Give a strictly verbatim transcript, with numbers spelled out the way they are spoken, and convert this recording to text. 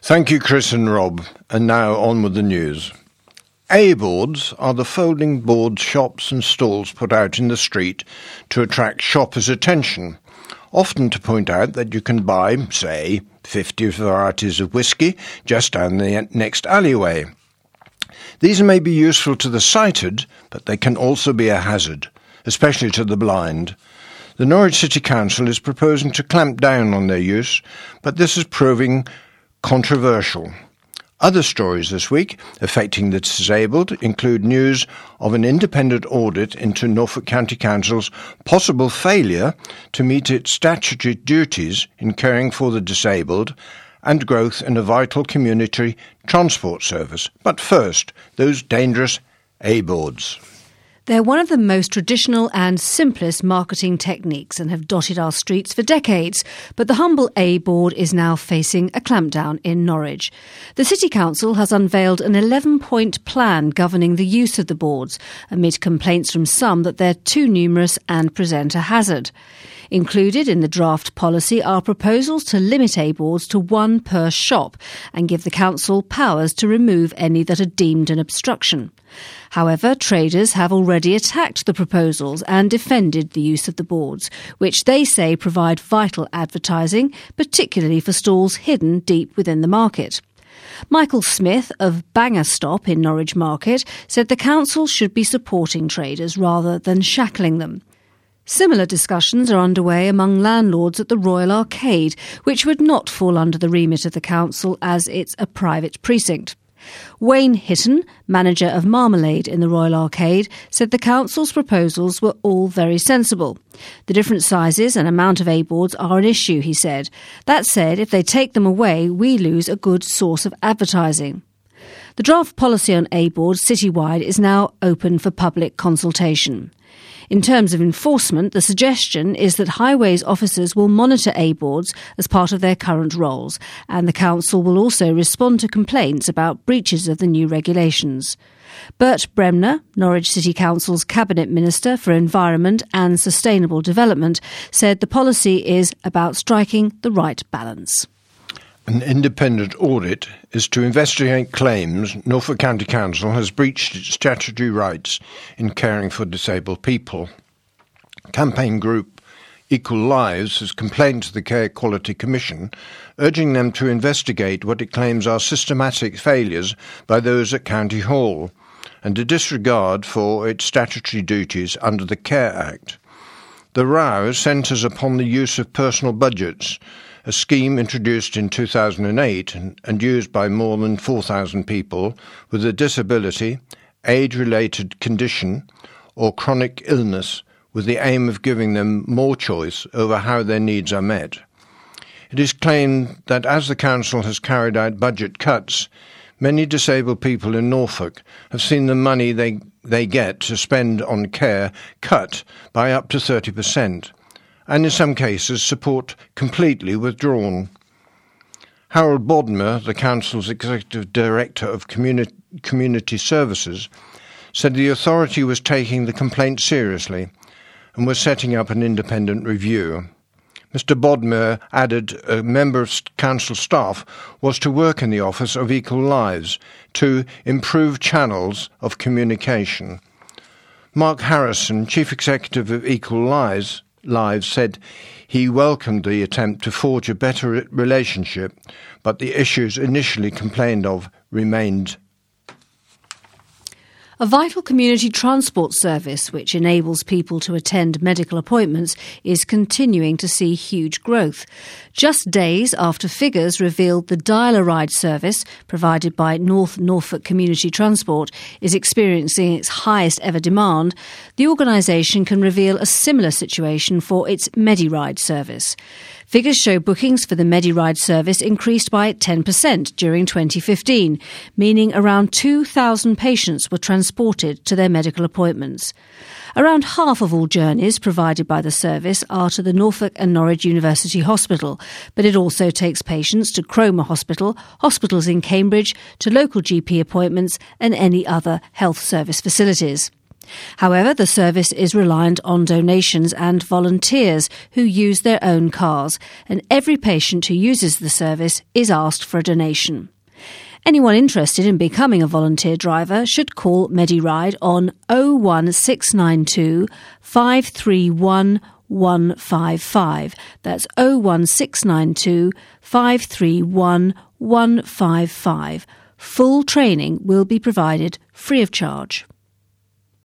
Thank you, Chris and Rob. And now on with the news. A-boards are the folding board shops and stalls put out in the street to attract shoppers' attention, often to point out that you can buy, say, fifty varieties of whisky just down the next alleyway. These may be useful to the sighted, but they can also be a hazard, especially to the blind. The Norwich City Council is proposing to clamp down on their use, but this is proving controversial. Other stories this week affecting the disabled include news of an independent audit into Norfolk County Council's possible failure to meet its statutory duties in caring for the disabled and growth in a vital community transport service. But first, those dangerous A-boards. They're one of the most traditional and simplest marketing techniques and have dotted our streets for decades. But the humble A-board is now facing a clampdown in Norwich. The City Council has unveiled an eleven-point plan governing the use of the boards, amid complaints from some that they're too numerous and present a hazard. Included in the draft policy are proposals to limit A-boards to one per shop and give the council powers to remove any that are deemed an obstruction. However, traders have already attacked the proposals and defended the use of the boards, which they say provide vital advertising, particularly for stalls hidden deep within the market. Michael Smith of Banger Stop in Norwich Market said the council should be supporting traders rather than shackling them. Similar discussions are underway among landlords at the Royal Arcade, which would not fall under the remit of the council as it's a private precinct. Wayne Hitton, manager of Marmalade in the Royal Arcade, said the council's proposals were all very sensible. The different sizes and amount of A-boards are an issue, he said. That said, if they take them away, we lose a good source of advertising. The draft policy on A-boards citywide is now open for public consultation. In terms of enforcement, the suggestion is that highways officers will monitor A-boards as part of their current roles, and the council will also respond to complaints about breaches of the new regulations. Bert Bremner, Norwich City Council's Cabinet Minister for Environment and Sustainable Development, said the policy is about striking the right balance. An independent audit is to investigate claims Norfolk County Council has breached its statutory rights in caring for disabled people. Campaign group Equal Lives has complained to the Care Quality Commission, urging them to investigate what it claims are systematic failures by those at County Hall and a disregard for its statutory duties under the Care Act. The row centres upon the use of personal budgets, a scheme introduced in two thousand eight and, and used by more than four thousand people with a disability, age-related condition or chronic illness, with the aim of giving them more choice over how their needs are met. It is claimed that as the council has carried out budget cuts, many disabled people in Norfolk have seen the money they, they get to spend on care cut by up to thirty percent. And in some cases support completely withdrawn. Harold Bodmer, the Council's Executive Director of Communi- Community Services, said the authority was taking the complaint seriously and was setting up an independent review. Mister Bodmer added a member of Council staff was to work in the Office of Equal Lives to improve channels of communication. Mark Harrison, Chief Executive of Equal Lives, Lives said he welcomed the attempt to forge a better relationship, but the issues initially complained of remained. A vital community transport service which enables people to attend medical appointments is continuing to see huge growth. Just days after figures revealed the Dial-A-Ride service, provided by North Norfolk Community Transport, is experiencing its highest ever demand, the organisation can reveal a similar situation for its MediRide service. Figures show bookings for the MediRide service increased by ten percent during twenty fifteen, meaning around two thousand patients were transported to their medical appointments. Around half of all journeys provided by the service are to the Norfolk and Norwich University Hospital, but it also takes patients to Cromer Hospital, hospitals in Cambridge, to local G P appointments and any other health service facilities. However, the service is reliant on donations and volunteers who use their own cars, and every patient who uses the service is asked for a donation. Anyone interested in becoming a volunteer driver should call MediRide on oh one six nine two, five three one, one five five. That's oh one six nine two, five three one, one five five. Full training will be provided free of charge.